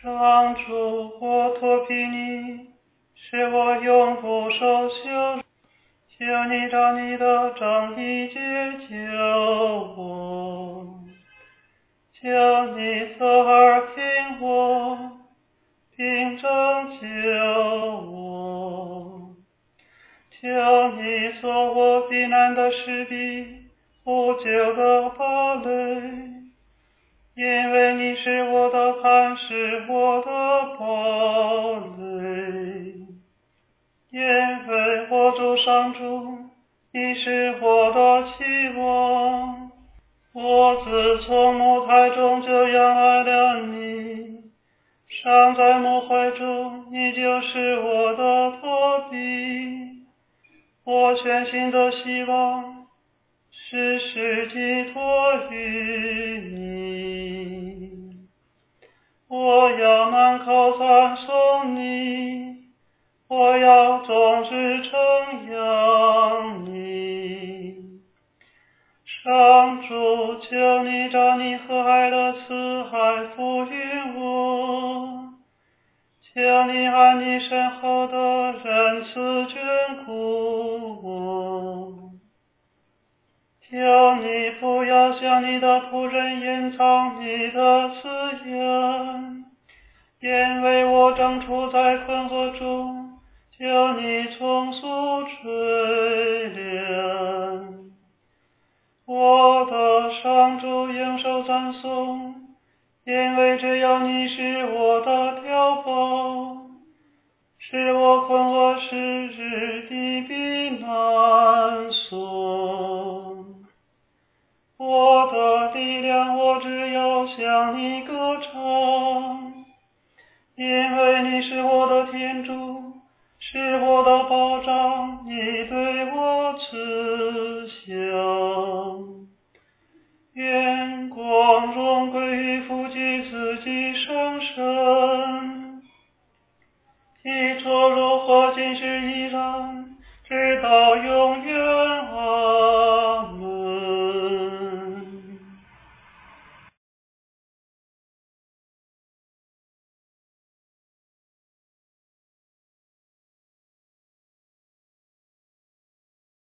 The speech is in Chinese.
上主，我托庇你，使我永不受羞辱，求你照你的正义解救我，求你侧耳听我，并拯救我，求你做我避难的石壁，无救的堡垒。因为你是我的磐石，我的堡垒。因为我主上主，你是我的期望。我自从母胎中就仰爱了你，尚在母怀中，你就是我的托庇。我全心的希望时时寄托于你，我要满口赞颂你，我要终日称扬你。上主，求你照你和蔼的慈爱抚育我，求你按你深厚的仁慈眷顾我。求你不要向你的仆人隐藏你的慈言，因为我正处在困惑中，求你从速垂怜。我的上主应受赞颂，因为只有你是我的碉堡，使我困惑时日的避难所。我的力量，我只有向你歌唱，因为你是我的天主，是我的保障，你对我慈祥。愿光荣归于父及子及圣神，起初如何，今时